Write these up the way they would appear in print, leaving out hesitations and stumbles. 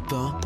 Europe 1,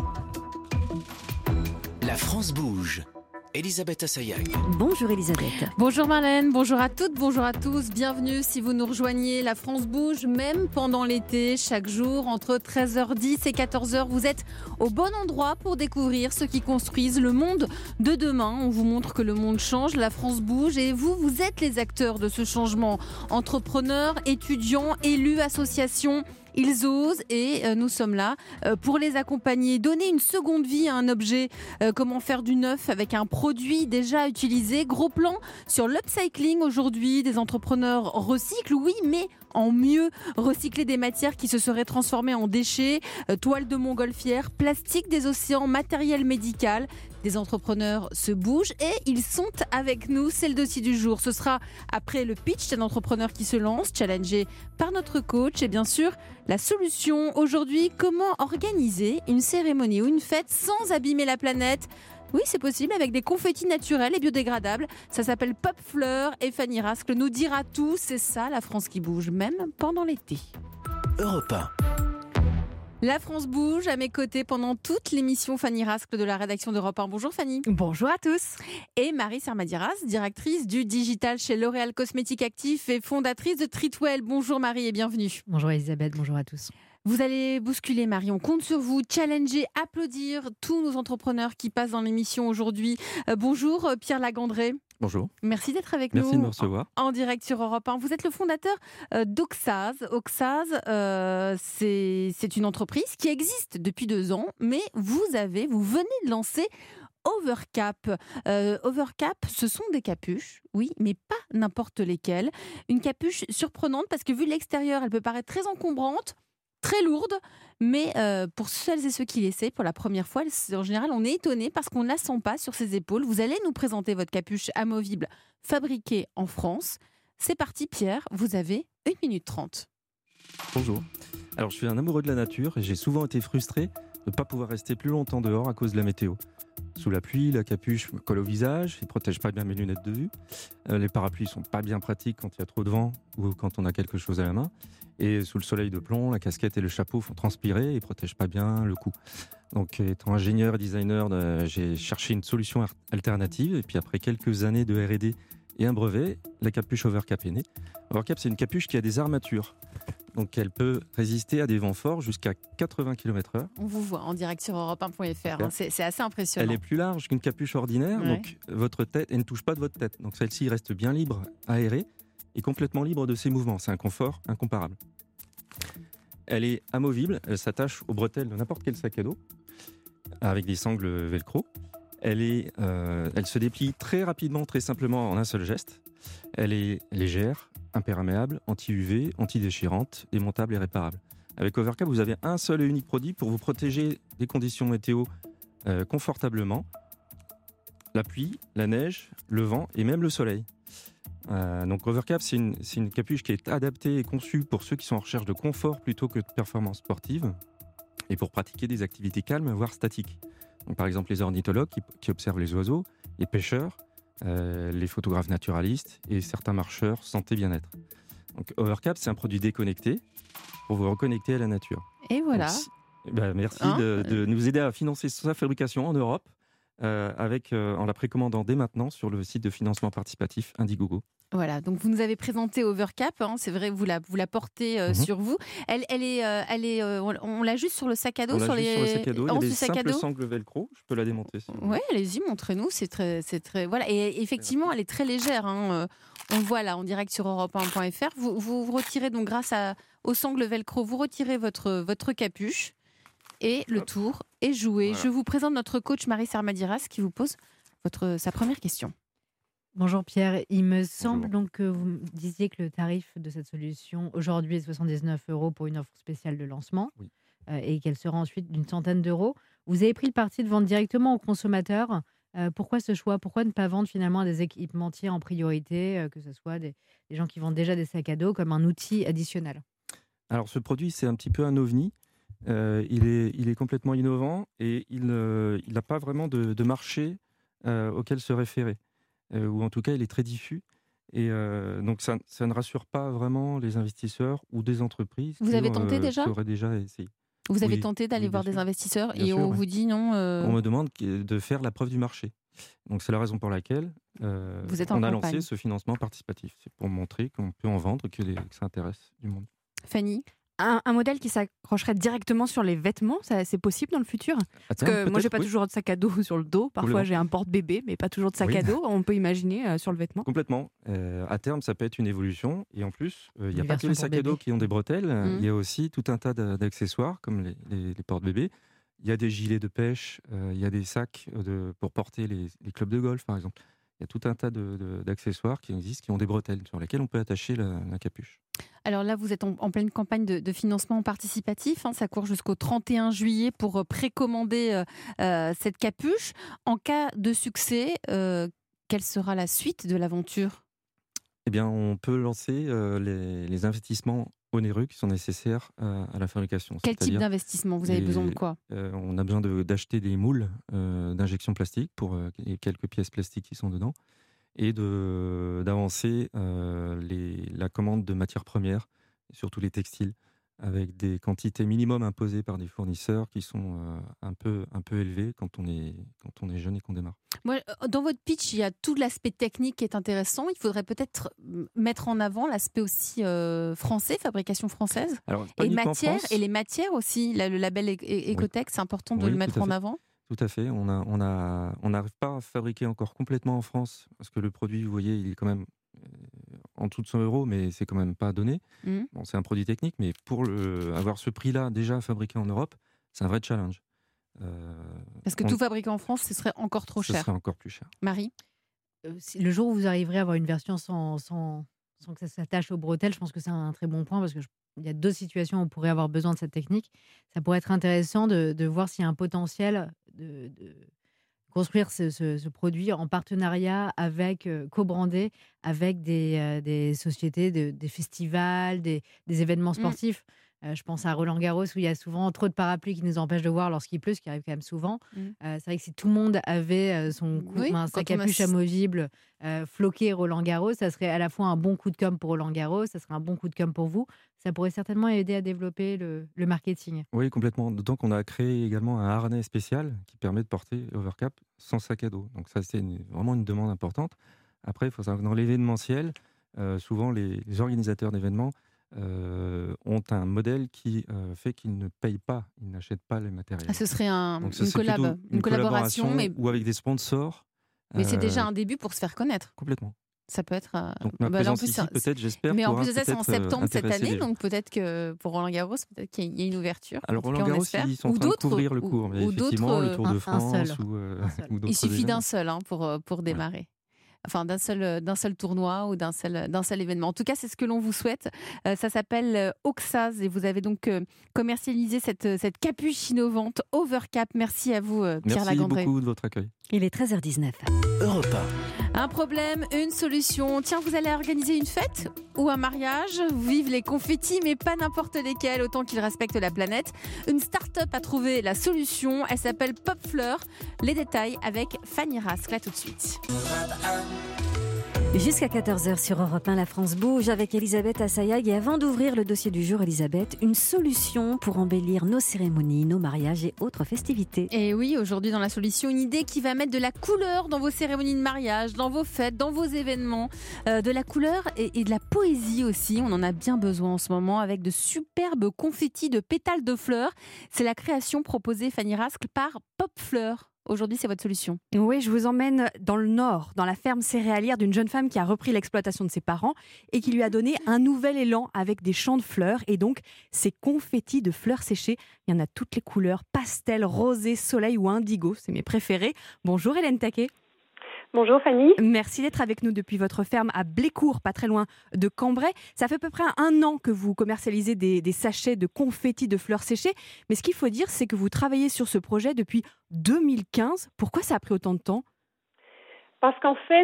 la France bouge. Elisabeth Assayag. Bonjour Elisabeth. Bonjour Marlène, bonjour à toutes, bonjour à tous. Bienvenue si vous nous rejoignez. La France bouge même pendant l'été, chaque jour entre 13h10 et 14h. Vous êtes au bon endroit pour découvrir ceux qui construisent le monde de demain. On vous montre que le monde change, la France bouge et vous êtes les acteurs de ce changement. Entrepreneurs, étudiants, élus, associations. Ils osent et nous sommes là pour les accompagner, donner une seconde vie à un objet, comment faire du neuf avec un produit déjà utilisé. Gros plan sur l'upcycling aujourd'hui, des entrepreneurs recyclent, oui, mais en mieux, recycler des matières qui se seraient transformées en déchets, toile de montgolfière, plastique des océans, matériel médical. Des entrepreneurs se bougent et ils sont avec nous. C'est le dossier du jour. Ce sera après le pitch d'un entrepreneur qui se lance, challengé par notre coach. Et bien sûr, la solution aujourd'hui, comment organiser une cérémonie ou une fête sans abîmer la planète ? Oui, c'est possible avec des confettis naturels et biodégradables. Ça s'appelle Pop Fleur et Fanny Rascle nous dira tout. C'est ça la France qui bouge, même pendant l'été. Europe 1. La France bouge à mes côtés pendant toute l'émission. Fanny Rascle de la rédaction d'Europe 1. Bonjour Fanny. Bonjour à tous. Et Marie Sermadiras, directrice du digital chez L'Oréal Cosmétiques Actifs et fondatrice de Treatwell. Bonjour Marie et bienvenue. Bonjour Elisabeth, bonjour à tous. Vous allez bousculer Marie, on compte sur vous, challenger, applaudir tous nos entrepreneurs qui passent dans l'émission aujourd'hui. Bonjour Pierre Lagandré. Bonjour. Merci d'être avec Merci nous. de me recevoir. En direct sur Europe 1. Vous êtes le fondateur d'Oxaz. Oxaz, c'est une entreprise qui existe depuis 2 ans, mais vous venez de lancer Overcap. Overcap, ce sont des capuches, oui, mais pas n'importe lesquelles. Une capuche surprenante parce que vu de l'extérieur, elle peut paraître très encombrante, très lourde, mais pour celles et ceux qui l'essaient pour la première fois, en général, on est étonné parce qu'on ne la sent pas sur ses épaules. Vous allez nous présenter votre capuche amovible fabriquée en France. C'est parti Pierre, vous avez 1 minute 30. Bonjour. Alors, je suis un amoureux de la nature et j'ai souvent été frustré de ne pas pouvoir rester plus longtemps dehors à cause de la météo. Sous la pluie, la capuche me colle au visage, il ne protège pas bien mes lunettes de vue. Les parapluies ne sont pas bien pratiques quand il y a trop de vent ou quand on a quelque chose à la main. Et sous le soleil de plomb, la casquette et le chapeau font transpirer et ne protègent pas bien le cou. Donc, étant ingénieur et designer, j'ai cherché une solution alternative. Et puis, après quelques années de R&D et un brevet, la capuche Overcap est née. Overcap, c'est une capuche qui a des armatures. Donc, elle peut résister à des vents forts jusqu'à 80 km/h. On vous voit en direct sur europe1.fr. C'est assez impressionnant. Elle est plus large qu'une capuche ordinaire. Ouais. Donc, votre tête, elle ne touche pas de votre tête. Donc, celle-ci reste bien libre, aérée et complètement libre de ses mouvements. C'est un confort incomparable. Elle est amovible. Elle s'attache aux bretelles de n'importe quel sac à dos avec des sangles velcro. Elle se déplie très rapidement, très simplement en un seul geste. Elle est légère, imperméable, anti-UV, anti-déchirante, démontable et réparable. Avec Overcap, vous avez un seul et unique produit pour vous protéger des conditions météo confortablement. La pluie, la neige, le vent et même le soleil. Donc Overcap, c'est une capuche qui est adaptée et conçue pour ceux qui sont en recherche de confort plutôt que de performance sportive et pour pratiquer des activités calmes, voire statiques. Donc, par exemple, les ornithologues qui observent les oiseaux, les pêcheurs, les photographes naturalistes et certains marcheurs santé bien-être. Donc Overcap, c'est un produit déconnecté pour vous reconnecter à la nature. Et voilà. Donc, merci de nous aider à financer sa fabrication en Europe en la précommandant dès maintenant sur le site de financement participatif Indiegogo. Voilà, donc vous nous avez présenté Overcap, c'est vrai, vous la portez sur vous. Elle est, on l'a juste sur le sac à dos, sur le sac à dos. Il y a des sac à simples dos. sangles velcro. Je peux la démonter. Oui, allez-y, montrez-nous. C'est très, voilà. Et effectivement, elle est très légère. On le voit là en direct sur europe1.fr. Vous retirez donc grâce aux sangles velcro, vous retirez votre capuche et le tour est joué. Voilà. Je vous présente notre coach Marie Sermadiras qui vous pose sa première question. Bonjour Pierre, il me semble donc que vous me disiez que le tarif de cette solution aujourd'hui est 79 € pour une offre spéciale de lancement, oui. Et qu'elle sera ensuite d'une centaine d'euros. Vous avez pris le parti de vendre directement aux consommateurs. Pourquoi ce choix ? Pourquoi ne pas vendre finalement à des équipementiers en priorité, que ce soit des gens qui vendent déjà des sacs à dos comme un outil additionnel ? Alors ce produit, c'est un petit peu un ovni. Il est complètement innovant et il n'a pas vraiment de marché auquel se référer. Ou en tout cas, il est très diffus. Et donc, ça ne rassure pas vraiment les investisseurs ou des entreprises Vous avez tenté déjà ? qui auraient déjà essayé. Vous avez Oui, tenté d'aller oui, bien voir des sûr. investisseurs Bien et sûr, on ouais. vous dit non, On me demande de faire la preuve du marché. Donc c'est la raison pour laquelle vous êtes en on a campagne. lancé ce financement participatif. C'est pour montrer qu'on peut en vendre, que ça intéresse du monde. Fanny? Un modèle qui s'accrocherait directement sur les vêtements, c'est possible dans le futur? À Parce terme, que moi, j'ai peut-être, pas oui. toujours de sac à dos sur le dos. Parfois, Complètement. j'ai un porte-bébé, mais pas toujours de sac Oui. à dos. On peut imaginer sur le vêtement. Complètement. À terme, ça peut être une évolution. Et en plus, il n'y a Une pas que version les pour sacs à dos bébé. qui ont des bretelles. Mhm. Il y a aussi tout un tas d'accessoires, comme les porte-bébés. Il y a des gilets de pêche. Il y a des sacs pour porter les clubs de golf, par exemple. Il y a tout un tas d'accessoires qui existent, qui ont des bretelles, sur lesquelles on peut attacher la capuche. Alors là, vous êtes en pleine campagne de financement participatif. Ça court jusqu'au 31 juillet pour précommander cette capuche. En cas de succès, quelle sera la suite de l'aventure? Eh bien, on peut lancer les investissements onéreux qui sont nécessaires à la fabrication. Quel type C'est-à-dire, d'investissement? Vous avez besoin de quoi? on a besoin d'acheter des moules d'injection plastique pour les quelques pièces plastiques qui sont dedans et d'avancer la commande de matières premières, et surtout les textiles, avec des quantités minimum imposées par des fournisseurs qui sont un peu élevées quand on est jeune et qu'on démarre. Moi, dans votre pitch, il y a tout l'aspect technique qui est intéressant. Il faudrait peut-être mettre en avant l'aspect aussi français, fabrication française. Alors, pas Et uniquement matières, France. et les matières aussi. Le label Ecotech, c'est important de Oui, le tout mettre à en fait. avant. Tout à fait. On n'arrive pas à fabriquer encore complètement en France parce que le produit, vous voyez, il est quand même en dessous de 100 €, mais c'est quand même pas donné. Mhm. Bon, c'est un produit technique, mais pour avoir ce prix-là déjà fabriqué en Europe, c'est un vrai challenge. Parce que tout fabriqué en France, ce serait encore trop Ce cher. serait encore plus cher. Marie? Le jour où vous arriverez à avoir une version sans que ça s'attache aux bretelles, je pense que c'est un très bon point parce qu'il y a 2 situations où on pourrait avoir besoin de cette technique. Ça pourrait être intéressant de voir s'il y a un potentiel de construire ce produit en partenariat avec, co-brandé avec des sociétés, des festivals, des événements sportifs. Je pense à Roland-Garros où il y a souvent trop de parapluies qui nous empêchent de voir lorsqu'il pleut, ce qui arrive quand même souvent. C'est vrai que si tout le monde avait Oui, sa quand on a capuche amovible floquée Roland-Garros, ça serait à la fois un bon coup de com' pour Roland-Garros, ça serait un bon coup de com' pour vous. Ça pourrait certainement aider à développer le marketing. Oui, complètement. D'autant qu'on a créé également un harnais spécial qui permet de porter Overcap sans sac à dos. Donc ça, c'est vraiment une demande importante. Après, il faut savoir que dans l'événementiel, souvent les organisateurs d'événements ont un modèle qui fait qu'ils ne payent pas, ils n'achètent pas les matériels. Ce serait Donc ça, une c'est plutôt une collaboration, mais ou avec des sponsors. c'est déjà un début pour se faire connaître. Complètement. Ça peut être. Donc ma là, en présence plus, ici, peut-être, j'espère. mais en pourra plus de ça, c'est en peut-être, septembre cette intéresser année, les gens. donc peut-être que pour Roland-Garros, peut-être qu'il y a une ouverture. Alors En tout cas, on Roland-Garros, espère. ils sont en Ou train de d'autres, couvrir le cours, mais ou effectivement, le Tour de un France seul. ou d'autres Il suffit événements. d'un seul pour démarrer. Enfin, d'un seul tournoi ou d'un seul événement. En tout cas, c'est ce que l'on vous souhaite. Ça s'appelle Oxaz et vous avez donc commercialisé cette capuche innovante Overcap. Merci à vous, Pierre Merci Lagandré. beaucoup de votre accueil. Il est 13h19. Europe Un problème, une solution. Tiens, vous allez organiser une fête ou un mariage. Vive les confettis, mais pas n'importe lesquels, autant qu'ils respectent la planète. Une start-up a trouvé la solution. Elle s'appelle Popfleur. Les détails avec Fanny Rask. Là, tout de suite. Jusqu'à 14h sur Europe 1, la France bouge avec Elisabeth Assayag. Et avant d'ouvrir le dossier du jour, Elisabeth, une solution pour embellir nos cérémonies, nos mariages et autres festivités. Et oui, aujourd'hui dans la solution, une idée qui va mettre de la couleur dans vos cérémonies de mariage, dans vos fêtes, dans vos événements. De la couleur et de la poésie aussi. On en a bien besoin en ce moment avec de superbes confettis de pétales de fleurs. C'est la création proposée, Fanny Rask, par Popfleur. Aujourd'hui, c'est votre solution. Oui, je vous emmène dans le Nord, dans la ferme céréalière d'une jeune femme qui a repris l'exploitation de ses parents et qui lui a donné un nouvel élan avec des champs de fleurs et donc ces confettis de fleurs séchées. Il y en a toutes les couleurs, pastel, rosé, soleil ou indigo, c'est mes préférés. Bonjour Hélène Taquet. Bonjour Fanny. Merci d'être avec nous depuis votre ferme à Blécourt, pas très loin de Cambrai. Ça fait à peu près 1 an que vous commercialisez des sachets de confettis de fleurs séchées. Mais ce qu'il faut dire, c'est que vous travaillez sur ce projet depuis 2015. Pourquoi ça a pris autant de temps ? Parce qu'en fait,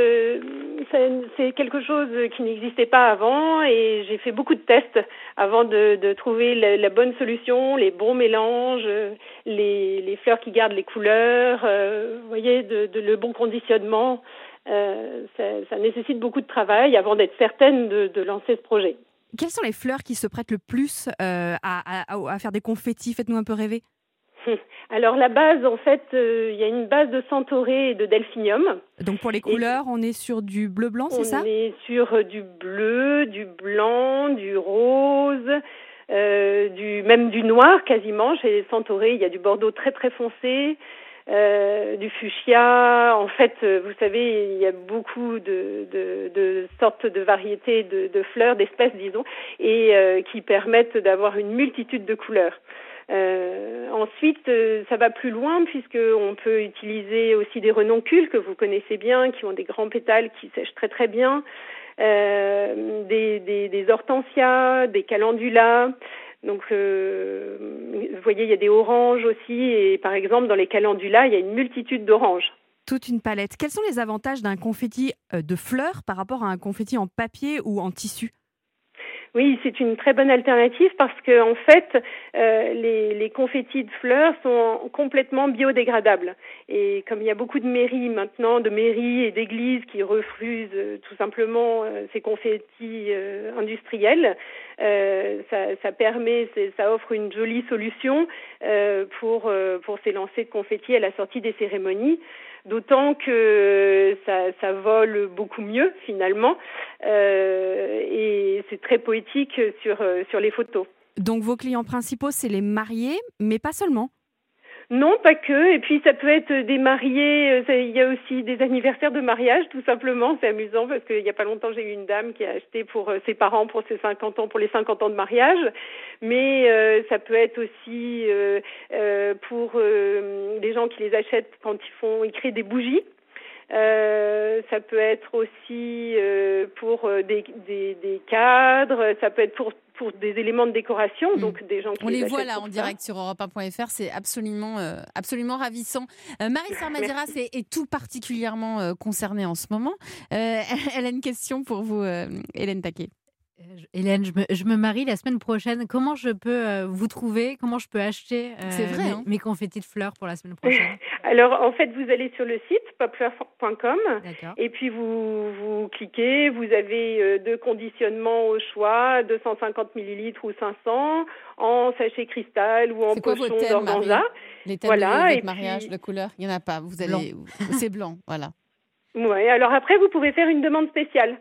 c'est quelque chose qui n'existait pas avant et j'ai fait beaucoup de tests avant de trouver la bonne solution, les bons mélanges, les fleurs qui gardent les couleurs, vous voyez, le bon conditionnement. Ça nécessite beaucoup de travail avant d'être certaine de lancer ce projet. Quelles sont les fleurs qui se prêtent le plus à faire des confettis? Faites-nous un peu rêver. Alors la base, en fait, il y a une base de centaurée et de delphinium. Donc pour les couleurs, on est sur du bleu-blanc, c'est ça? On est sur du bleu, du blanc, du rose, même du noir quasiment. Chez les centaurées, il y a du bordeaux très très foncé, du fuchsia. En fait, vous savez, il y a beaucoup de sortes de variétés de fleurs, d'espèces, disons, et qui permettent d'avoir une multitude de couleurs. Ensuite, ça va plus loin puisqu'on peut utiliser aussi des renoncules que vous connaissez bien, qui ont des grands pétales qui sèchent très très bien, des hortensias, des calendulas. Donc, vous voyez, il y a des oranges aussi, et par exemple, dans les calendulas, il y a une multitude d'oranges. Toute une palette. Quels sont les avantages d'un confetti de fleurs par rapport à un confetti en papier ou en tissu? Oui, c'est une très bonne alternative parce que en fait, les confettis de fleurs sont complètement biodégradables. Et comme il y a beaucoup de mairies maintenant, de mairies et d'églises qui refusent tout simplement ces confettis industriels, ça offre une jolie solution pour ces lancers de confettis à la sortie des cérémonies. D'autant que ça vole beaucoup mieux finalement et c'est très poétique sur les photos. Donc vos clients principaux, c'est les mariés, mais pas seulement? Non, pas que. Et puis ça peut être des mariés. Il y a aussi des anniversaires de mariage, tout simplement. C'est amusant parce qu'il y a pas longtemps, j'ai eu une dame qui a acheté pour ses parents pour ses 50 ans, pour les 50 ans de mariage. Mais ça peut être aussi pour des gens qui les achètent quand ils créent des bougies. Ça peut être aussi pour des cadres. Ça peut être pour des éléments de décoration, donc des gens qui on les voit là en direct sur Europe1.fr, c'est absolument ravissant. Marie Sarmaziras est tout particulièrement concernée en ce moment. Elle a une question pour vous, Hélène Taquet. Hélène, je me marie la semaine prochaine. Comment je peux vous trouver? Comment je peux acheter mes confettis de fleurs pour la semaine prochaine? Alors, en fait, vous allez sur le site popfleurs.com et puis vous cliquez. Vous avez 2 conditionnements au choix, 250 millilitres ou 500, en sachet cristal ou en pochon d'organza. Les thèmes de votre mariage, la couleur, il n'y en a pas. C'est blanc, voilà. Ouais. Alors après, vous pouvez faire une demande spéciale.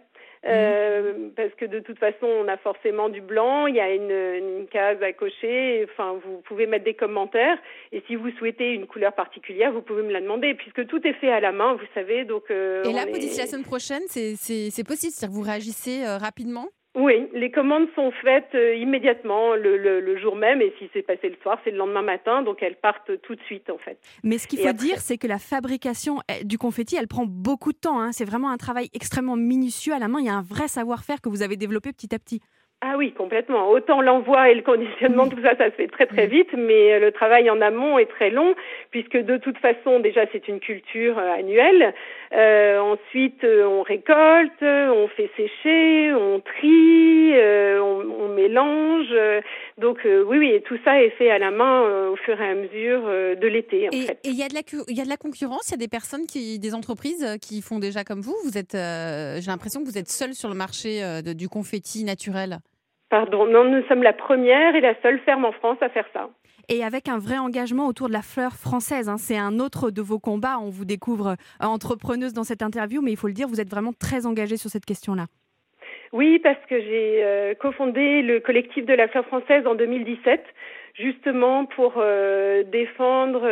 Parce que de toute façon on a forcément du blanc, il y a une case à cocher, enfin vous pouvez mettre des commentaires et si vous souhaitez une couleur particulière vous pouvez me la demander puisque tout est fait à la main, vous savez, donc et là d'ici la semaine prochaine c'est possible, c'est-à-dire que vous réagissez rapidement? Oui, les commandes sont faites immédiatement le jour même et si c'est passé le soir, c'est le lendemain matin, donc elles partent tout de suite en fait. Mais ce qu'il faut dire, c'est que la fabrication du confetti, elle prend beaucoup de temps. Hein. C'est vraiment un travail extrêmement minutieux à la main. Il y a un vrai savoir-faire que vous avez développé petit à petit. Ah oui, complètement. Autant l'envoi et le conditionnement, tout ça se fait très très vite, mais le travail en amont est très long, puisque de toute façon, déjà, c'est une culture annuelle. Ensuite, on récolte, on fait sécher, on trie, on mélange. Donc oui, et tout ça est fait à la main au fur et à mesure de l'été. En fait. Et il y a de la concurrence, il y a des personnes, des entreprises qui font déjà comme vous. Vous êtes, j'ai l'impression que vous êtes seul sur le marché du confetti naturel. Pardon, non, nous sommes la première et la seule ferme en France à faire ça. Et avec un vrai engagement autour de la fleur française. Hein. C'est un autre de vos combats. On vous découvre entrepreneuse dans cette interview, mais il faut le dire, vous êtes vraiment très engagée sur cette question-là. Oui, parce que j'ai cofondé le collectif de la fleur française en 2017, justement pour défendre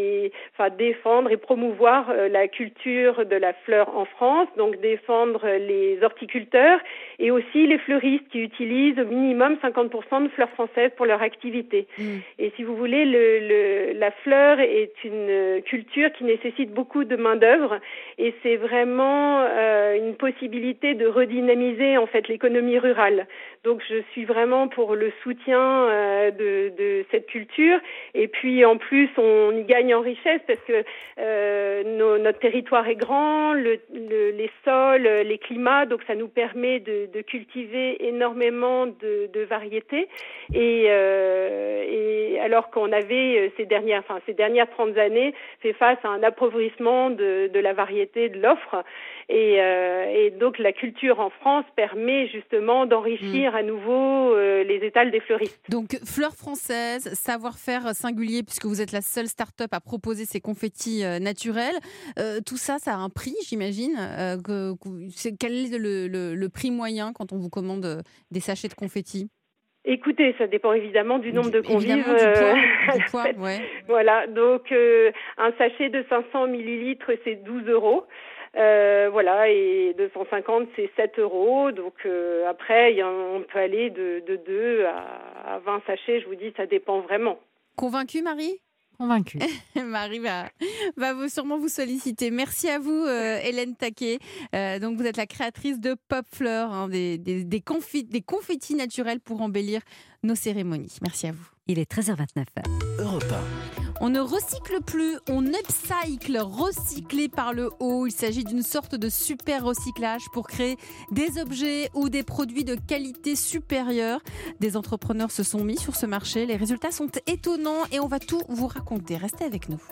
et promouvoir la culture de la fleur en France, donc défendre les horticulteurs et aussi les fleuristes qui utilisent au minimum 50% de fleurs françaises pour leur activité. Et si vous voulez, la fleur est une culture qui nécessite beaucoup de main-d'œuvre et c'est vraiment une possibilité de redynamiser en fait l'économie rurale. Donc je suis vraiment pour le soutien de cette culture. Et puis en plus, on y gagne en richesse parce que notre territoire est grand, les sols, les climats, donc ça nous permet de cultiver énormément de variétés. Et alors qu'on avait ces dernières 30 années fait face à un appauvrissement de la variété de l'offre. Et donc la culture en France permet justement d'enrichir à nouveau les étals des fleuristes. Donc fleurs françaises, savoir-faire singulier puisque vous êtes la seule start-up à proposer ces confettis naturels. Tout ça, ça a un prix, j'imagine. Quel est le prix moyen quand on vous commande des sachets de confettis ? Écoutez, ça dépend évidemment du nombre de convives. Du poids, ouais. Voilà, donc un sachet de 500 millilitres, c'est 12 €. Et 250, c'est 7 €. Donc après, on peut aller de 2 à 20 sachets. Je vous dis, ça dépend vraiment. Convaincue, Marie ? Convaincue. Marie va sûrement vous solliciter. Merci à vous, Hélène Taquet. Donc vous êtes la créatrice de Pop Fleurs, des confettis naturels pour embellir nos cérémonies. Merci à vous. Il est 13h29. Europe 1. On ne recycle plus, on upcycle, recycler par le haut. Il s'agit d'une sorte de super recyclage pour créer des objets ou des produits de qualité supérieure. Des entrepreneurs se sont mis sur ce marché. Les résultats sont étonnants et on va tout vous raconter. Restez avec nous.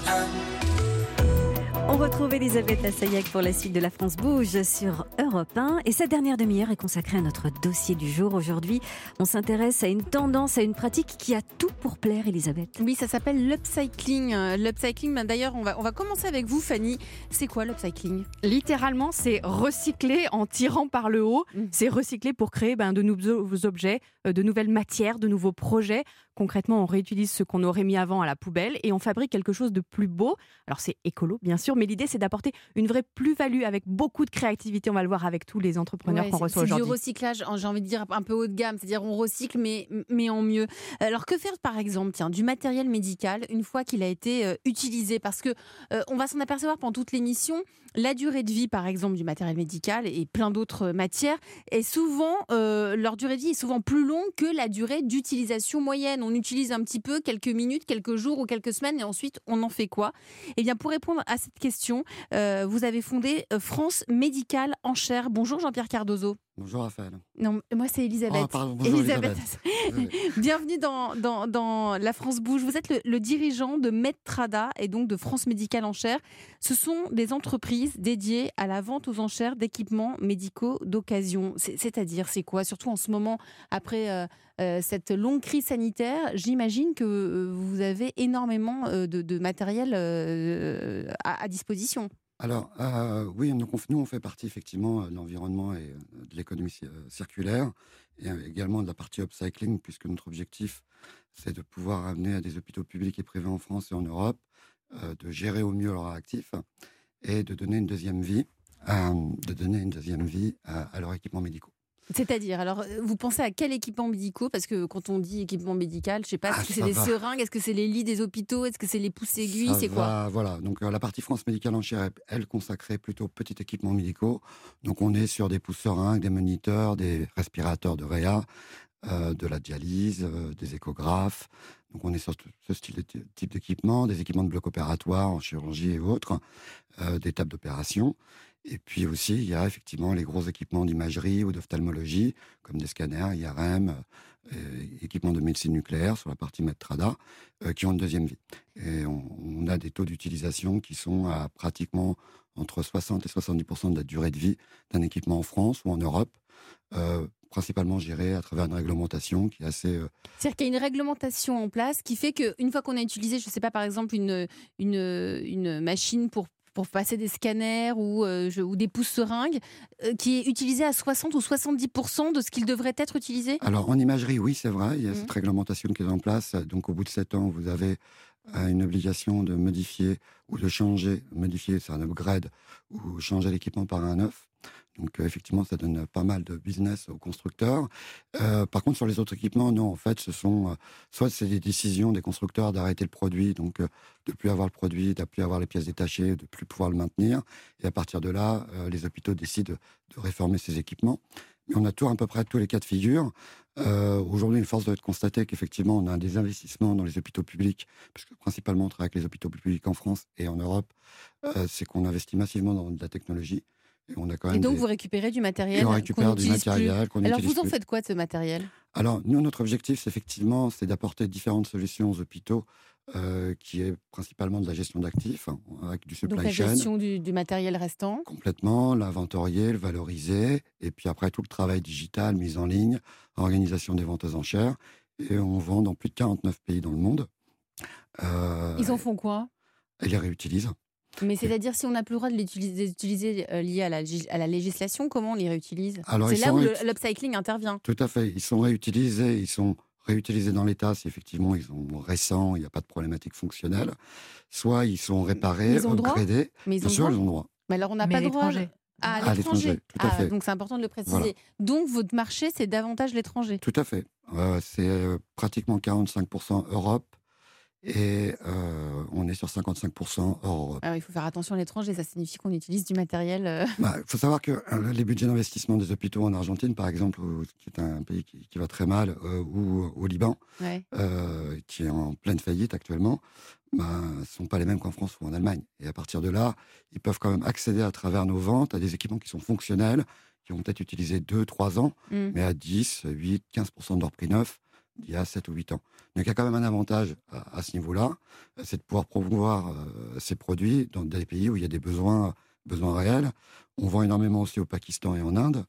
On retrouve Elisabeth Assayag pour la suite de La France Bouge sur Europe 1. Et cette dernière demi-heure est consacrée à notre dossier du jour. Aujourd'hui, on s'intéresse à une tendance, à une pratique qui a tout pour plaire, Elisabeth. Oui, ça s'appelle l'upcycling. L'upcycling, d'ailleurs, on va commencer avec vous, Fanny. C'est quoi l'upcycling ? Littéralement, c'est recycler en tirant par le haut. C'est recycler pour créer de nouveaux objets, de nouvelles matières, de nouveaux projets. Concrètement, on réutilise ce qu'on aurait mis avant à la poubelle et on fabrique quelque chose de plus beau. Alors c'est écolo, bien sûr, mais l'idée, c'est d'apporter une vraie plus-value avec beaucoup de créativité. On va le voir avec tous les entrepreneurs qu'on reçoit aujourd'hui. C'est du recyclage, j'ai envie de dire, un peu haut de gamme. C'est-à-dire on recycle, mais en mieux. Alors que faire, par exemple, du matériel médical une fois qu'il a été utilisé ? Parce que on va s'en apercevoir pendant toute l'émission, la durée de vie, par exemple, du matériel médical et plein d'autres matières, est souvent, leur durée de vie est souvent plus longue que la durée d'utilisation moyenne. On utilise un petit peu, quelques minutes, quelques jours ou quelques semaines, et ensuite, on en fait quoi ? Eh bien, pour répondre à cette question, vous avez fondé France Médicale Enchères. Bonjour Jean-Pierre Cardozo. Bonjour Raphaël. Non, moi c'est Elisabeth. Oh, pardon, bonjour Elisabeth. Bienvenue dans La France Bouge. Vous êtes le dirigeant de Medtrada et donc de France Médicale Enchères. Ce sont des entreprises dédiées à la vente aux enchères d'équipements médicaux d'occasion. C'est-à-dire, c'est quoi ? Surtout en ce moment, après cette longue crise sanitaire, j'imagine que vous avez énormément de matériel à disposition. Alors, oui, nous on fait partie effectivement de l'environnement et de l'économie circulaire et également de la partie upcycling, puisque notre objectif, c'est de pouvoir amener à des hôpitaux publics et privés en France et en Europe, de gérer au mieux leurs actifs et de donner une deuxième vie, à leurs équipements médicaux. C'est-à-dire, alors, vous pensez à quel équipement médicaux ? Parce que quand on dit équipement médical, je ne sais pas, est-ce que c'est des seringues, est-ce que c'est les lits des hôpitaux, est-ce que c'est les pouces aiguilles, c'est quoi ? Voilà, donc la partie France Médicale Enchères, elle consacrée plutôt aux petits équipements médicaux. Donc on est sur des pouces seringues, des moniteurs, des respirateurs de réa, de la dialyse, des échographes. Donc on est sur ce type d'équipement, des équipements de bloc opératoire en chirurgie et autres, des tables d'opération. Et puis aussi, il y a effectivement les gros équipements d'imagerie ou d'ophtalmologie, comme des scanners, IRM, équipements de médecine nucléaire sur la partie Medtrada, qui ont une deuxième vie. Et on a des taux d'utilisation qui sont à pratiquement entre 60 et 70% de la durée de vie d'un équipement en France ou en Europe, principalement géré à travers une réglementation qui est assez... C'est-à-dire qu'il y a une réglementation en place qui fait qu'une fois qu'on a utilisé, je ne sais pas, par exemple, une machine pour passer des scanners ou des pouces seringues, qui est utilisé à 60 ou 70% de ce qu'il devrait être utilisé ? Alors, en imagerie, oui, c'est vrai. Il y a cette réglementation qui est en place. Donc, au bout de 7 ans, vous avez une obligation de modifier ou de changer. Modifier, c'est un upgrade, ou changer l'équipement par un neuf. Donc, effectivement, ça donne pas mal de business aux constructeurs. Par contre, sur les autres équipements, non. En fait, soit c'est des décisions des constructeurs d'arrêter le produit, donc de ne plus avoir le produit, de ne plus avoir les pièces détachées, de ne plus pouvoir le maintenir. Et à partir de là, les hôpitaux décident de réformer ces équipements. Mais on a à peu près tous les cas de figure. Aujourd'hui, une force doit être constatée qu'effectivement, on a des investissements dans les hôpitaux publics, puisque principalement on travaille avec les hôpitaux publics en France et en Europe, c'est qu'on investit massivement dans de la technologie. Et on a quand même Et donc, vous récupérez du matériel on qu'on récupère du n'utilise plus. matériel qu'on Alors, n'utilise vous en plus. faites quoi de ce matériel? Alors, nous, notre objectif, c'est d'apporter différentes solutions aux hôpitaux, qui est principalement de la gestion d'actifs, avec du Donc, la supply chain, gestion du matériel restant. complètement, l'inventorier, le valoriser, et puis après tout le travail digital, mise en ligne, organisation des ventes aux enchères, et on vend dans plus de 49 pays dans le monde. Ils en font quoi? Et les réutilisent. Mais c'est-à-dire, si on n'a plus le droit de les utiliser lié à la législation, comment on les réutilise? Alors, C'est ils là sont où réut- l'upcycling intervient. Tout à fait, ils sont réutilisés dans l'état si effectivement ils sont récents, il n'y a pas de problématique fonctionnelle, soit ils sont réparés, Ils ont le droit upgradés. Mais ils Bien ont le sûr, droit. ils ont le droit. Mais alors, on n'a Mais pas à le droit. l'étranger. À l'étranger. tout à fait. Donc, c'est important de le préciser. Voilà. Donc, votre marché, c'est davantage l'étranger. Tout à fait. C'est pratiquement 45% Europe et on est sur 55% hors Europe. Alors, il faut faire attention à l'étranger. Ça signifie qu'on utilise du matériel. Il faut savoir que les budgets d'investissement des hôpitaux en Argentine, par exemple, qui est un pays qui va très mal, ou au Liban, Ouais. qui est en pleine faillite actuellement, ne sont pas les mêmes qu'en France ou en Allemagne. Et à partir de là, ils peuvent quand même accéder à travers nos ventes à des équipements qui sont fonctionnels, qui vont peut-être utiliser 2-3 ans, Mm. mais à 10, 8, 15% de leur prix neuf d'il y a 7 ou 8 ans. Donc il y a quand même un avantage à ce niveau-là, c'est de pouvoir promouvoir ces produits dans des pays où il y a des besoins réels. On vend énormément aussi au Pakistan et en Inde.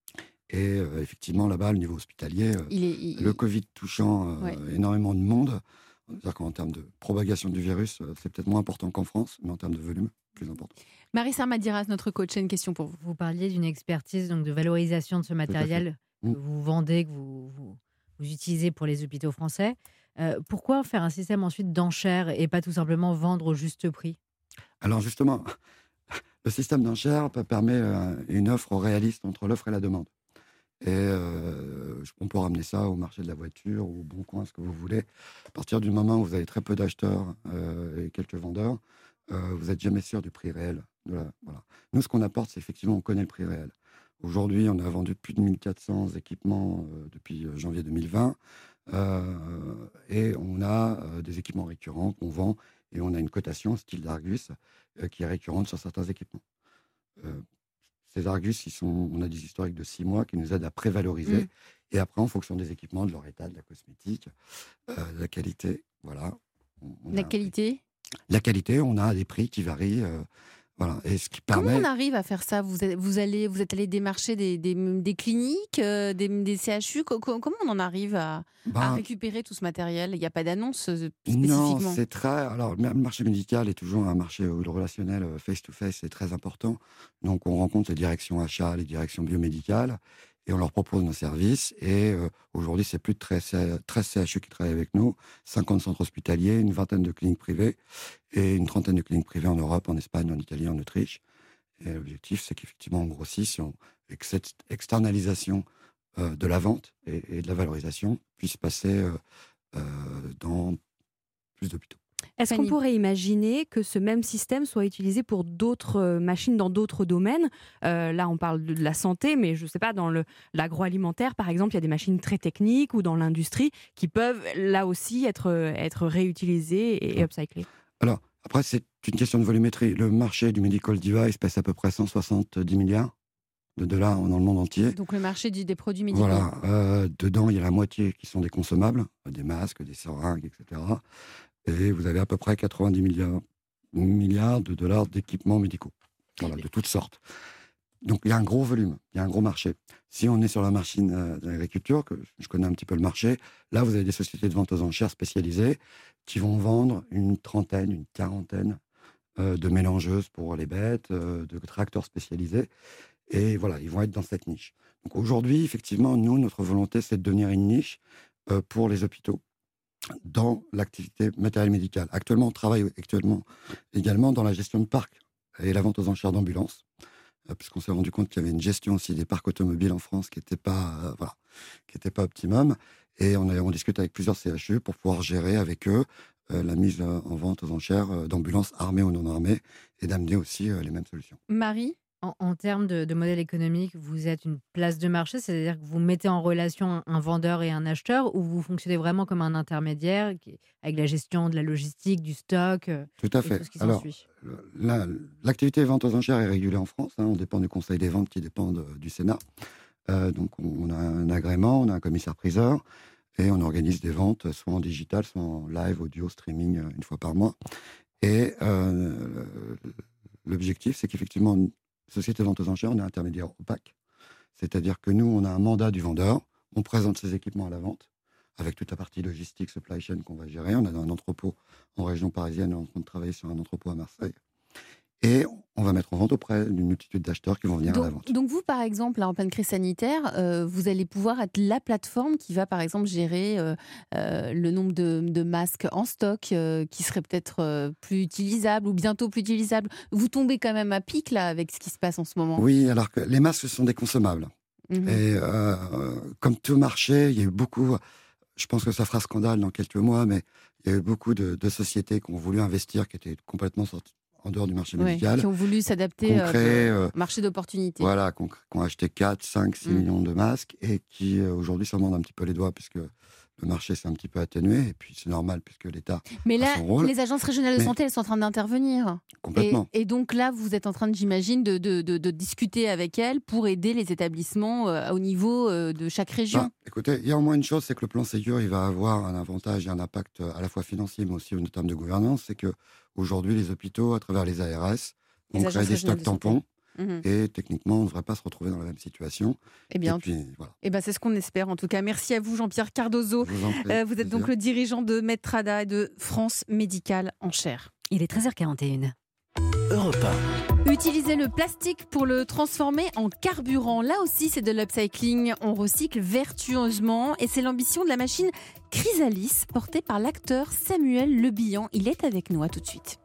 Et effectivement, là-bas, le niveau hospitalier, le Covid touchant Ouais. énormément de monde, c'est-à-dire qu'en termes de propagation du virus, c'est peut-être moins important qu'en France, mais en termes de volume, plus important. Marie Sarmadiras, notre coach, a une question pour vous. Vous parliez d'une expertise donc de valorisation de ce matériel Mm. que vous vendez, que vous utilisez pour les hôpitaux français. Pourquoi faire un système ensuite d'enchères et pas tout simplement vendre au juste prix? Alors justement, le système d'enchères permet une offre réaliste entre l'offre et la demande. Et on peut ramener ça au marché de la voiture ou au Bon Coin, ce que vous voulez. À partir du moment où vous avez très peu d'acheteurs et quelques vendeurs, vous n'êtes jamais sûr du prix réel. Voilà. Nous, ce qu'on apporte, c'est effectivement, on connaît le prix réel. Aujourd'hui, on a vendu plus de 1400 équipements depuis janvier 2020. Et on a des équipements récurrents qu'on vend, et on a une cotation style d'Argus qui est récurrente sur certains équipements. Ces Argus, on a des historiques de 6 mois qui nous aident à prévaloriser. Mm. Et après, en fonction des équipements, de leur état, de la cosmétique, de la qualité, voilà. on a La un prix. qualité. La qualité, on a des prix qui varient. Voilà. Et ce qui Comment permet. on arrive à faire ça? Vous êtes allé démarcher des cliniques, des CHU. Comment on en arrive à récupérer tout ce matériel? Il n'y a pas d'annonce spécifiquement. Non, c'est très. Alors, le marché médical est toujours un marché où le relationnel face-to-face est très important. Donc, on rencontre les directions achats, les directions biomédicales, et on leur propose nos services. Et aujourd'hui, c'est plus de 13 CHU qui travaillent avec nous, 50 centres hospitaliers, une vingtaine de cliniques privées et une trentaine de cliniques privées en Europe, en Espagne, en Italie, en Autriche. Et l'objectif, c'est qu'effectivement, on grossisse et que cette externalisation de la vente et de la valorisation puisse passer dans plus d'hôpitaux. Est-ce qu'on Fanny. pourrait imaginer que ce même système soit utilisé pour d'autres machines dans d'autres domaines? Là, on parle de la santé, mais je ne sais pas, dans l'agroalimentaire, par exemple, il y a des machines très techniques, ou dans l'industrie, qui peuvent, là aussi, être réutilisées et upcyclées. Alors, après, c'est une question de volumétrie. Le marché du medical device pèse à peu près 170 milliards de dollars dans le monde entier. Donc le marché des produits médicaux. Voilà. Dedans, il y a la moitié qui sont des consommables, des masques, des seringues, etc. Et vous avez à peu près 90 milliards de dollars d'équipements médicaux, voilà, de toutes sortes. Donc il y a un gros volume, il y a un gros marché. Si on est sur la machine de l'agriculture, que je connais un petit peu le marché, là vous avez des sociétés de vente aux enchères spécialisées qui vont vendre une trentaine, une quarantaine de mélangeuses pour les bêtes, de tracteurs spécialisés. Et voilà, ils vont être dans cette niche. Donc aujourd'hui, effectivement, nous, notre volonté, c'est de devenir une niche pour les hôpitaux dans l'activité matérielle médicale. Actuellement, on travaille également dans la gestion de parcs et la vente aux enchères d'ambulances, puisqu'on s'est rendu compte qu'il y avait une gestion aussi des parcs automobiles en France qui n'était pas, optimum. Et on discute avec plusieurs CHU pour pouvoir gérer avec eux la mise en vente aux enchères d'ambulances armées ou non armées, et d'amener aussi les mêmes solutions. Marie, En termes de modèle économique, vous êtes une place de marché, c'est-à-dire que vous mettez en relation un vendeur et un acheteur, ou vous fonctionnez vraiment comme un intermédiaire avec la gestion de la logistique, du stock Tout à et fait. tout ce qui Alors, s'ensuit? l'activité vente aux enchères est régulée en France. On dépend du Conseil des ventes qui dépend du Sénat. Donc, on a un agrément, on a un commissaire-priseur et on organise des ventes soit en digital, soit en live, audio, streaming, une fois par mois. Et l'objectif, c'est qu'effectivement, une société de vente aux enchères, on est intermédiaire opaque. C'est-à-dire que nous, on a un mandat du vendeur, on présente ses équipements à la vente, avec toute la partie logistique, supply chain qu'on va gérer. On a un entrepôt en région parisienne, on est en train de travailler sur un entrepôt à Marseille. Et on va mettre en vente auprès d'une multitude d'acheteurs qui vont venir à la vente. Donc vous, par exemple, là, en pleine crise sanitaire, vous allez pouvoir être la plateforme qui va, par exemple, gérer le nombre de masques en stock qui seraient peut-être plus utilisables ou bientôt plus utilisables. Vous tombez quand même à pic, là, avec ce qui se passe en ce moment. Oui, alors que les masques sont des consommables. Et comme tout marché, il y a eu beaucoup... Je pense que ça fera scandale dans quelques mois, mais il y a eu beaucoup de sociétés qui ont voulu investir, qui étaient complètement sorties en dehors du marché médical. Qui ont voulu s'adapter au marché d'opportunités. Voilà, qui ont acheté 4, 5, 6 millions de masques et qui aujourd'hui s'en mordent un petit peu les doigts puisque le marché s'est un petit peu atténué. Et puis c'est normal puisque l'État Mais là, a son rôle. les agences régionales de santé, elles sont en train d'intervenir. Complètement. Et donc là, vous êtes en train, j'imagine, de discuter avec elles pour aider les établissements au niveau de chaque région. Écoutez, il y a au moins une chose, c'est que le plan Ségur, il va avoir un avantage et un impact à la fois financier, mais aussi en termes de gouvernance. C'est qu'aujourd'hui, les hôpitaux, à travers les ARS, vont créer des stocks tampons. Et techniquement, on ne devrait pas se retrouver dans la même situation. Eh bien, voilà. C'est ce qu'on espère en tout cas. Merci à vous, Jean-Pierre Cardozo. Vous êtes donc le dirigeant de Medtrada et de France Médicale en chair. Il est 13h41. Europe 1. Utiliser le plastique pour le transformer en carburant. Là aussi, c'est de l'upcycling. On recycle vertueusement et c'est l'ambition de la machine Chrysalis, portée par l'acteur Samuel Le Bihan. Il est avec nous. À tout de suite.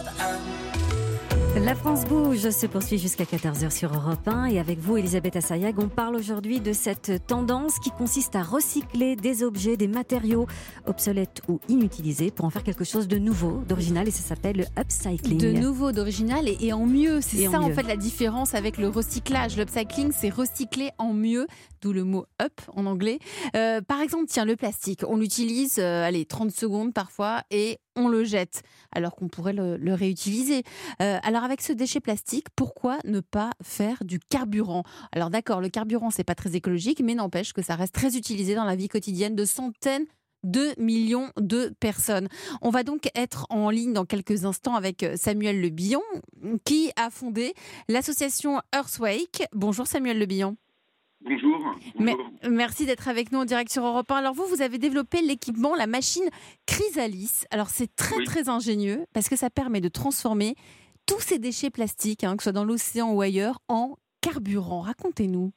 La France bouge se poursuit jusqu'à 14h sur Europe 1 et avec vous, Elisabeth Assayag, on parle aujourd'hui de cette tendance qui consiste à recycler des objets, des matériaux obsolètes ou inutilisés pour en faire quelque chose de nouveau, d'original, et ça s'appelle le upcycling. De nouveau, d'original et en mieux. C'est et ça en fait la différence avec le recyclage. L'upcycling, c'est recycler en mieux, d'où le mot up en anglais. Par exemple, tiens, le plastique, on l'utilise 30 secondes parfois et on le jette, alors qu'on pourrait le réutiliser. Alors avec ce déchet plastique, pourquoi ne pas faire du carburant? Alors d'accord, le carburant, c'est pas très écologique, mais n'empêche que ça reste très utilisé dans la vie quotidienne de centaines de millions de personnes. On va donc être en ligne dans quelques instants avec Samuel Le Bihan, qui a fondé l'association Earthwake. Bonjour Samuel Le Bihan. Bonjour. Merci d'être avec nous en direct sur Europe 1. Alors vous avez développé l'équipement, la machine Chrysalis. Alors c'est très ingénieux parce que ça permet de transformer tous ces déchets plastiques, que ce soit dans l'océan ou ailleurs, en carburant. Racontez-nous.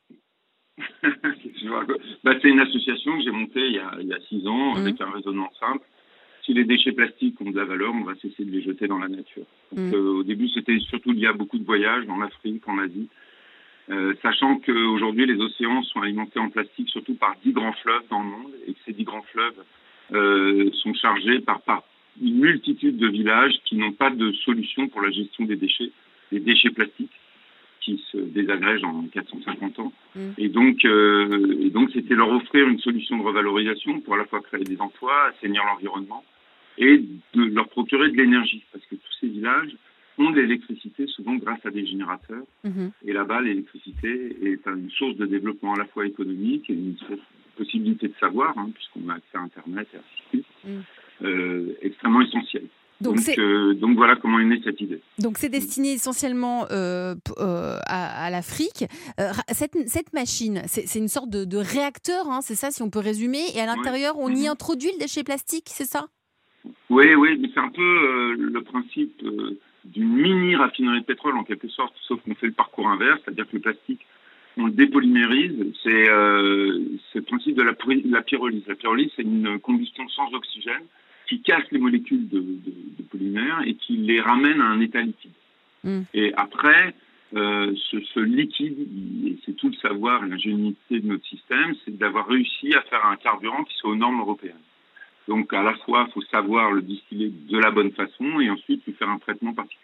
C'est une association que j'ai montée il y a 6 ans avec un raisonnement simple. Si les déchets plastiques ont de la valeur, on va cesser de les jeter dans la nature. Donc, au début, c'était surtout lié à beaucoup de voyages en Afrique, en Asie. Sachant qu'aujourd'hui, les océans sont alimentés en plastique surtout par 10 grands fleuves dans le monde et que ces 10 grands fleuves sont chargés par une multitude de villages qui n'ont pas de solution pour la gestion des déchets plastiques qui se désagrègent en 450 ans. Et donc, c'était leur offrir une solution de revalorisation pour à la fois créer des emplois, assainir l'environnement et de leur procurer de l'énergie. Parce que tous ces villages ont de l'électricité, souvent grâce à des générateurs. Et là-bas, l'électricité est une source de développement à la fois économique et une possibilité de savoir, puisqu'on a accès à Internet et ainsi de suite, extrêmement essentielle. Donc voilà comment est née cette idée. Donc c'est destiné essentiellement à l'Afrique. Cette machine, c'est une sorte de réacteur, c'est ça si on peut résumer, et à l'intérieur on y introduit le déchet plastique, c'est ça? Oui, mais c'est un peu le principe d'une mini-raffinerie de pétrole en quelque sorte, sauf qu'on fait le parcours inverse, c'est-à-dire que le plastique, on le dépolymérise, c'est le principe de la pyrolyse. La pyrolyse, c'est une combustion sans oxygène qui casse les molécules de polymère et qui les ramène à un état liquide. Et après, ce liquide, et c'est tout le savoir et l'ingéniosité de notre système, c'est d'avoir réussi à faire un carburant qui soit aux normes européennes. Donc à la fois, il faut savoir le distiller de la bonne façon et ensuite lui faire un traitement particulier.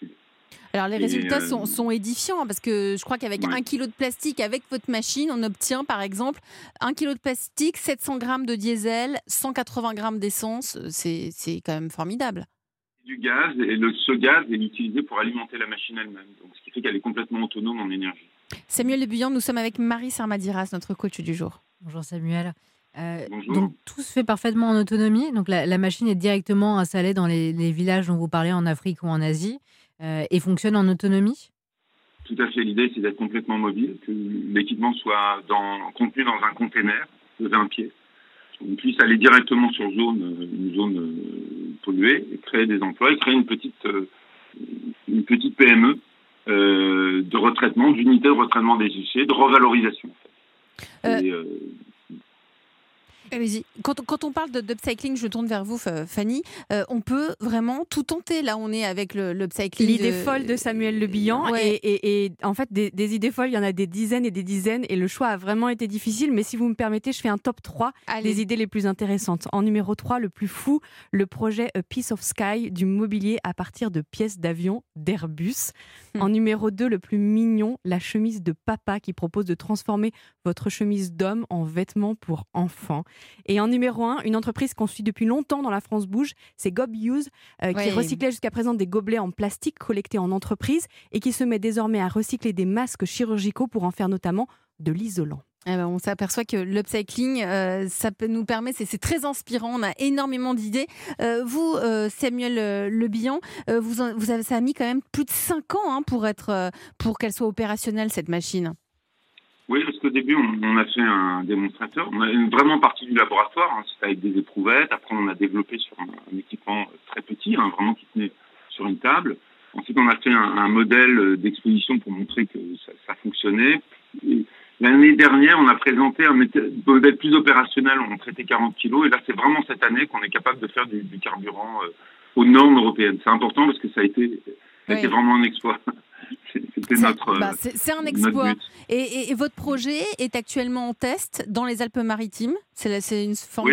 Alors les résultats sont édifiants parce que je crois qu'avec 1 kilo de plastique, avec votre machine, on obtient par exemple 1 kilo de plastique, 700 grammes de diesel, 180 grammes d'essence. C'est quand même formidable. Du gaz, et ce gaz est utilisé pour alimenter la machine elle-même. Donc, ce qui fait qu'elle est complètement autonome en énergie. Samuel Le Bihan, nous sommes avec Marie Sarmadiras, notre coach du jour. Bonjour Samuel. Bonjour. Donc tout se fait parfaitement en autonomie. Donc la machine est directement installée dans les villages dont vous parlez en Afrique ou en Asie et fonctionne en autonomie. Tout à fait. L'idée, c'est d'être complètement mobile, que l'équipement soit contenu dans un container de 20 pieds. On puisse aller directement sur une zone polluée, et créer des emplois, et créer une petite PME de retraitement, d'unité de retraitement des déchets, de revalorisation. Allez-y. Quand on parle d'upcycling, je tourne vers vous, Fanny. On peut vraiment tout tenter. Là, on est avec l'upcycling. L'idée folle de Samuel Le Bihan. Ouais. Et en fait, des idées folles, il y en a des dizaines et des dizaines. Et le choix a vraiment été difficile. Mais si vous me permettez, je fais un top 3 des idées les plus intéressantes. En numéro 3, le plus fou, le projet A Piece of Sky, du mobilier à partir de pièces d'avion d'Airbus. En numéro 2, le plus mignon, la chemise de papa qui propose de transformer votre chemise d'homme en vêtements pour enfants. Et en numéro 1, une entreprise qu'on suit depuis longtemps dans la France Bouge, c'est GobUse, qui recyclait jusqu'à présent des gobelets en plastique collectés en entreprise et qui se met désormais à recycler des masques chirurgicaux pour en faire notamment de l'isolant. On s'aperçoit que l'upcycling, ça peut nous permettre, c'est très inspirant, on a énormément d'idées. Vous, Samuel Le Bihan, ça a mis quand même plus de 5 ans pour qu'elle soit opérationnelle, cette machine. Oui, parce qu'au début, on a fait un démonstrateur. On est vraiment parti du laboratoire, c'était avec des éprouvettes. Après, on a développé sur un équipement très petit, vraiment qui tenait sur une table. Ensuite, on a fait un modèle d'exposition pour montrer que ça fonctionnait. Et l'année dernière, on a présenté un modèle plus opérationnel. On traitait 40 kilos. Et là, c'est vraiment cette année qu'on est capable de faire du carburant aux normes européennes. C'est important parce que ça a été vraiment un exploit. C'est un exploit. Et votre projet est actuellement en test dans les Alpes-Maritimes. C'est une forme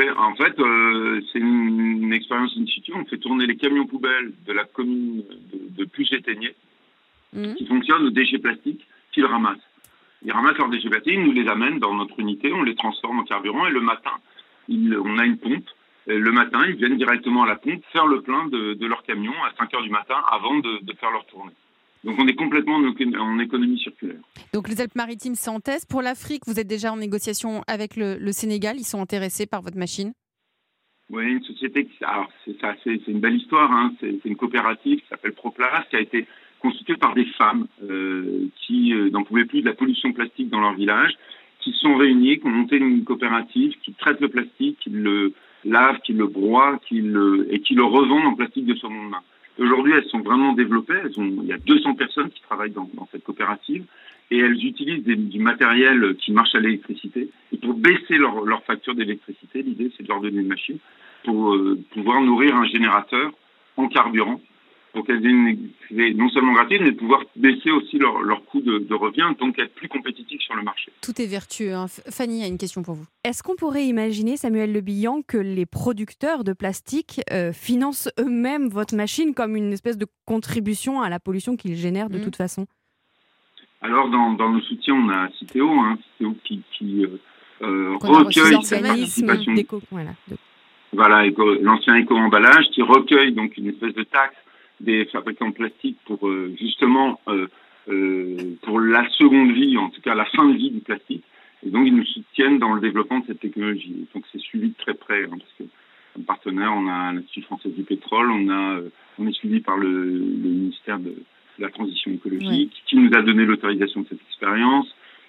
c'est une expérience in situ. On fait tourner les camions poubelles de la commune de Puy-Gétenier qui fonctionnent aux déchets plastiques qu'ils ramassent. Ils ramassent leurs déchets plastiques, ils nous les amènent dans notre unité, on les transforme en carburant et le matin, on a une pompe. Le matin, ils viennent directement à la pompe faire le plein de leur camion à 5h du matin avant de faire leur tournée. Donc on est complètement en économie circulaire. Donc les Alpes-Maritimes, c'est en test. Pour l'Afrique, vous êtes déjà en négociation avec le Sénégal. Ils sont intéressés par votre machine? Oui, une société c'est une belle histoire. C'est une coopérative qui s'appelle ProPlast, qui a été constituée par des femmes qui n'en pouvaient plus de la pollution plastique dans leur village, qui se sont réunies, qui ont monté une coopérative qui traite le plastique, qui le lave, qui le broie, et qui le revendent en plastique de seconde main. Aujourd'hui, elles sont vraiment développées. Il y a 200 personnes qui travaillent dans cette coopérative et elles utilisent du matériel qui marche à l'électricité. Et pour baisser leur facture d'électricité, l'idée, c'est de leur donner une machine pour pouvoir nourrir un générateur en carburant pour qu'elles aient non seulement gratuit, mais pouvoir baisser aussi leur coût de revient, donc être plus compétitifs sur le marché. Tout est vertueux. Fanny a une question pour vous. Est-ce qu'on pourrait imaginer, Samuel Le Bihan, que les producteurs de plastique financent eux-mêmes votre machine comme une espèce de contribution à la pollution qu'ils génèrent de toute façon? Alors, dans nos soutiens, on a Citeo, Citeo qui recueille cette participation. Voilà, l'ancien éco-emballage qui recueille donc une espèce de taxe des fabricants de plastique pour justement pour la seconde vie, en tout cas la fin de vie du plastique. Et donc ils nous soutiennent dans le développement de cette technologie. Donc c'est suivi de très près, parce que comme partenaire, on a l'Institut français du pétrole, on est suivi par le ministère de la transition écologique qui nous a donné l'autorisation de cette expérience.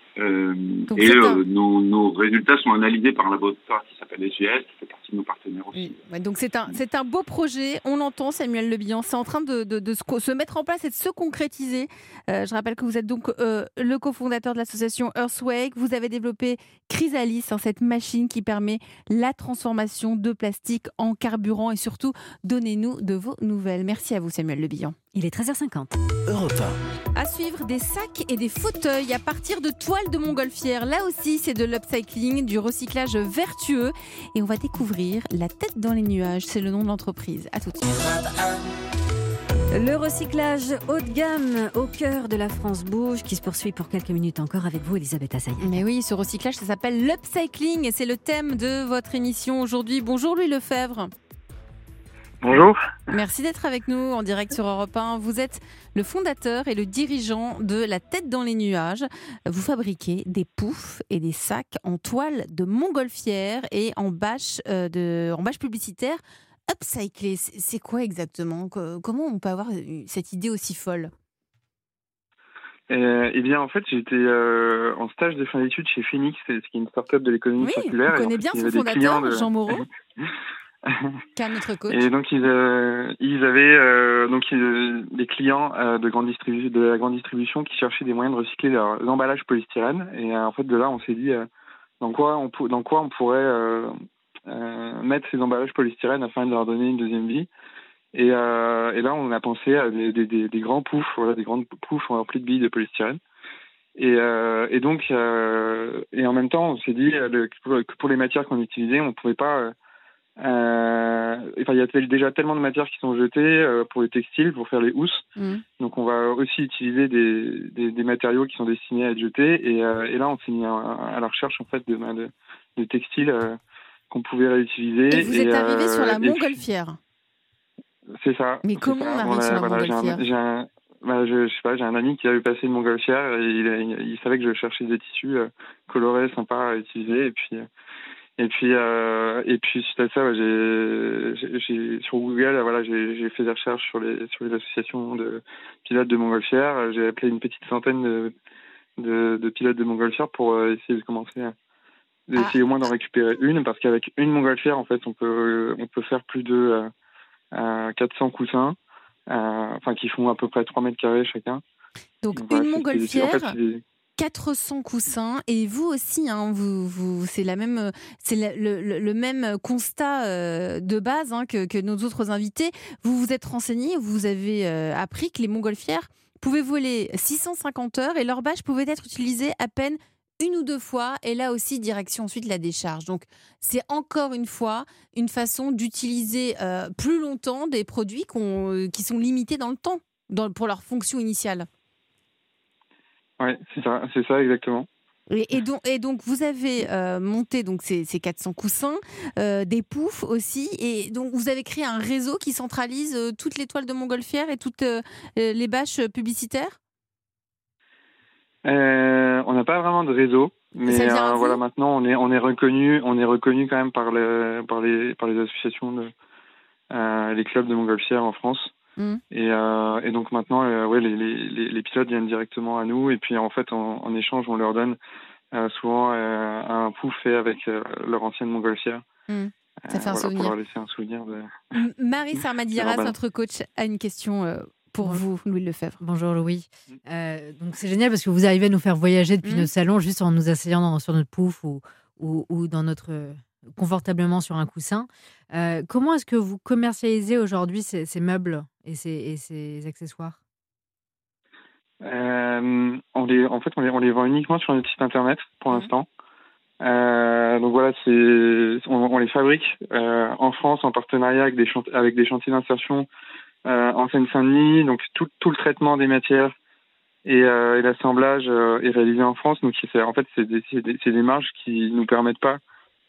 Nos résultats sont analysés par un laboratoire qui s'appelle SGS, qui fait partie de nos partenaires aussi. Oui. Donc c'est un beau projet, on l'entend, Samuel Le Bihan, c'est en train de se mettre en place et de se concrétiser. Je rappelle que vous êtes donc le cofondateur de l'association Earthwake. Vous avez développé Chrysalis, cette machine qui permet la transformation de plastique en carburant et surtout, donnez-nous de vos nouvelles. Merci à vous, Samuel Le Bihan. Il est 13h50. Europe 1. À suivre, des sacs et des fauteuils à partir de toiles de montgolfière. Là aussi, c'est de l'upcycling, du recyclage vertueux. Et on va découvrir La tête dans les nuages. C'est le nom de l'entreprise. À tout de suite. Le recyclage haut de gamme au cœur de la France bouge qui se poursuit pour quelques minutes encore avec vous, Elisabeth Assaillant. Mais oui, ce recyclage, ça s'appelle l'upcycling et c'est le thème de votre émission aujourd'hui. Bonjour Louis Lefebvre. Bonjour. Merci d'être avec nous en direct sur Europe 1. Vous êtes le fondateur et le dirigeant de La Tête dans les nuages. Vous fabriquez des poufs et des sacs en toile de montgolfière et en bâche publicitaire upcyclée. C'est quoi exactement ? Comment on peut avoir cette idée aussi folle ? Eh bien, en fait, j'étais en stage de fin d'études chez Phoenix, ce qui est une start-up de l'économie circulaire. Oui, on connaît bien son fondateur, Jean Moreau. Qui est notre coach. Et donc ils avaient des clients de la grande distribution qui cherchaient des moyens de recycler leurs emballages polystyrène. Et en fait de là on s'est dit dans quoi on pourrait mettre ces emballages polystyrène afin de leur donner une deuxième vie. Et là on a pensé à des grands poufs, des grandes poufs remplis de billes de polystyrène. Et en même temps on s'est dit que pour les matières qu'on utilisait on pouvait pas il y a déjà tellement de matières qui sont jetées pour les textiles, pour faire les housses. Donc on va aussi utiliser des matériaux qui sont destinés à être jetés. Et là, on s'est mis à la recherche en fait de textiles qu'on pouvait réutiliser. Et vous êtes arrivé sur la montgolfière. C'est ça. Mais comment on arrive sur la montgolfière ? Je sais pas, j'ai un ami qui avait passé une montgolfière et il savait que je cherchais des tissus colorés, sympas à utiliser. Et puis suite à ça, j'ai sur Google, j'ai fait des recherches sur les associations de pilotes de montgolfière. J'ai appelé une petite centaine de pilotes de montgolfière pour essayer de commencer essayer au moins d'en récupérer une, parce qu'avec une montgolfière, en fait, on peut faire plus de 400 coussins, qui font à peu près 3 mètres carrés chacun. Donc une montgolfière. 400 coussins et vous aussi, c'est le même constat de base que nos autres invités. Vous vous êtes renseigné, vous avez appris que les montgolfières pouvaient voler 650 heures et leur bâche pouvait être utilisée à peine 1 ou 2 fois et là aussi direction ensuite la décharge. Donc c'est encore une fois une façon d'utiliser plus longtemps des produits qui sont limités dans le temps pour leur fonction initiale. Oui, c'est ça exactement. Et donc vous avez monté donc ces 400 coussins, des poufs aussi, et donc vous avez créé un réseau qui centralise toutes les toiles de montgolfière et toutes les bâches publicitaires. On n'a pas vraiment de réseau, mais maintenant on est reconnu quand même par les associations les clubs de montgolfière en France. Et donc maintenant, les pilotes viennent directement à nous et puis en fait en échange on leur donne souvent un pouf fait avec leur ancienne montgolfière. Ça fait un souvenir. Pour leur laisser un souvenir de. Marie Sarmadiras, notre coach, a une question pour vous, Louis Lefebvre. Bonjour Louis. Donc c'est génial parce que vous arrivez à nous faire voyager depuis notre salon juste en nous asseyant sur notre pouf ou dans notre confortablement sur un coussin. Comment est-ce que vous commercialisez aujourd'hui ces meubles et ces accessoires ? On les vend uniquement sur notre site internet pour l'instant. Donc voilà, on les fabrique en France en partenariat avec des chantiers d'insertion en Seine-Saint-Denis. Donc tout le traitement des matières et l'assemblage est réalisé en France. Donc c'est des marges qui nous permettent pas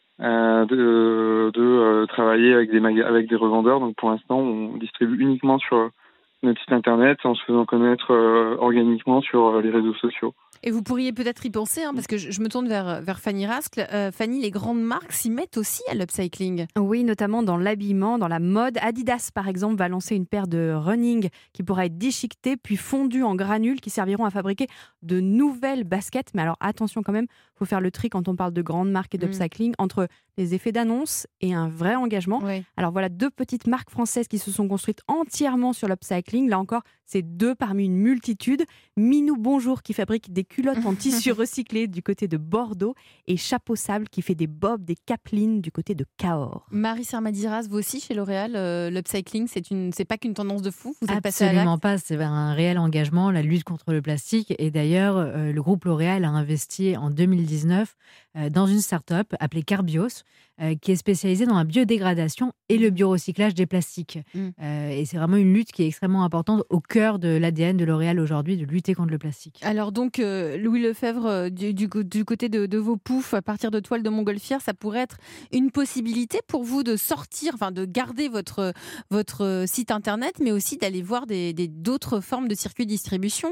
de travailler avec des revendeurs. Donc pour l'instant, on distribue uniquement sur notre site internet en se faisant connaître organiquement sur les réseaux sociaux. Et vous pourriez peut-être y penser, parce que je me tourne vers Fanny Rascle. Fanny, les grandes marques s'y mettent aussi à l'upcycling. Oui, notamment dans l'habillement, dans la mode. Adidas, par exemple, va lancer une paire de running qui pourra être déchiquetée puis fondue en granules qui serviront à fabriquer de nouvelles baskets. Mais alors attention quand même, il faut faire le tri quand on parle de grandes marques et d'upcycling entre les effets d'annonce et un vrai engagement. Oui. Alors voilà 2 petites marques françaises qui se sont construites entièrement sur l'upcycling. Là encore, c'est 2 parmi une multitude. Minou Bonjour qui fabrique des culottes en tissu recyclé du côté de Bordeaux et Chapeau Sable qui fait des bobs, des capelines du côté de Cahors. Marie Sarmadiras, vous aussi chez L'Oréal, l'upcycling, c'est pas qu'une tendance de fou. Vous êtes passée à l'acte. Absolument pas, c'est un réel engagement, la lutte contre le plastique. Et d'ailleurs, le groupe L'Oréal a investi en 2019 dans une start-up appelée Carbios, qui est spécialisée dans la biodégradation et le biorecyclage des plastiques. Et c'est vraiment une lutte qui est extrêmement importante au cœur de l'ADN de L'Oréal aujourd'hui, de lutter contre le plastique. Alors donc, Louis Lefebvre, du côté de vos poufs, à partir de toiles de montgolfière, ça pourrait être une possibilité pour vous de sortir, enfin de garder votre site internet, mais aussi d'aller voir d'autres formes de circuits de distribution.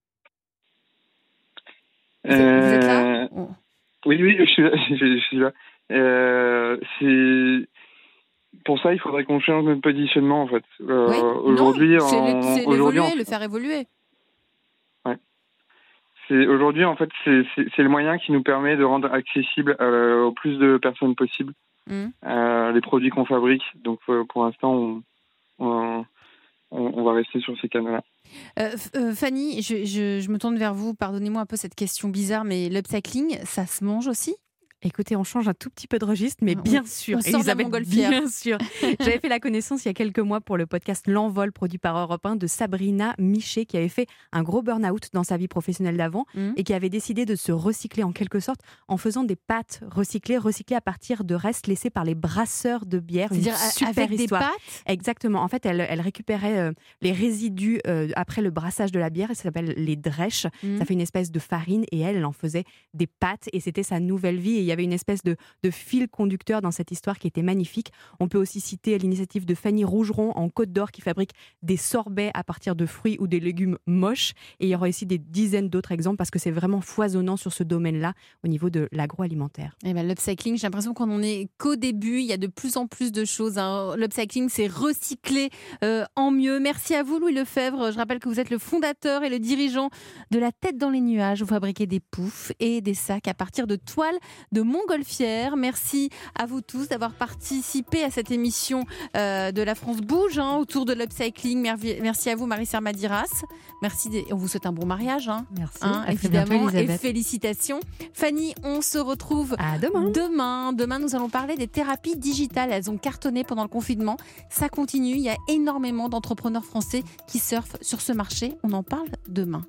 Vous êtes là ? Oui, je suis là. Pour ça, il faudrait qu'on change notre positionnement, en fait. Aujourd'hui, le faire évoluer. Ouais. Aujourd'hui, en fait, c'est le moyen qui nous permet de rendre accessible au plus de personnes possible les produits qu'on fabrique. Donc, pour l'instant, on va rester sur ces canaux-là. Fanny, je me tourne vers vous. Pardonnez-moi un peu cette question bizarre, mais l'upcycling, ça se mange aussi ? Écoutez, on change un tout petit peu de registre, mais bien sûr, on sort de la montgolfière. Bien sûr. J'avais fait la connaissance il y a quelques mois pour le podcast L'Envol, produit par Europe 1, de Sabrina Miché, qui avait fait un gros burn-out dans sa vie professionnelle d'avant et qui avait décidé de se recycler en quelque sorte en faisant des pâtes recyclées à partir de restes laissés par les brasseurs de bière. C'est-à-dire avec histoire. Des pâtes ? Exactement. En fait, elle récupérait les résidus après le brassage de la bière, et ça s'appelle les drèches. Ça fait une espèce de farine, et elle en faisait des pâtes, et c'était sa nouvelle vie. Et il y avait une espèce de fil conducteur dans cette histoire qui était magnifique. On peut aussi citer l'initiative de Fanny Rougeron en Côte d'Or, qui fabrique des sorbets à partir de fruits ou des légumes moches. Et il y aura aussi des dizaines d'autres exemples, parce que c'est vraiment foisonnant sur ce domaine-là au niveau de l'agroalimentaire. Et l'upcycling, j'ai l'impression qu'on n'en est qu'au début. Il y a de plus en plus de choses. L'upcycling, c'est recycler en mieux. Merci à vous, Louis Lefebvre. Je rappelle que vous êtes le fondateur et le dirigeant de La Tête dans les nuages. Vous fabriquez des poufs et des sacs à partir de toiles de montgolfière. Merci à vous tous d'avoir participé à cette émission de La France Bouge autour de l'upcycling. Merci à vous, Marie-Serre Madiras. Merci. On vous souhaite un bon mariage. Merci. Évidemment. Bientôt, et félicitations. Fanny, on se retrouve demain. Demain, nous allons parler des thérapies digitales. Elles ont cartonné pendant le confinement. Ça continue. Il y a énormément d'entrepreneurs français qui surfent sur ce marché. On en parle demain.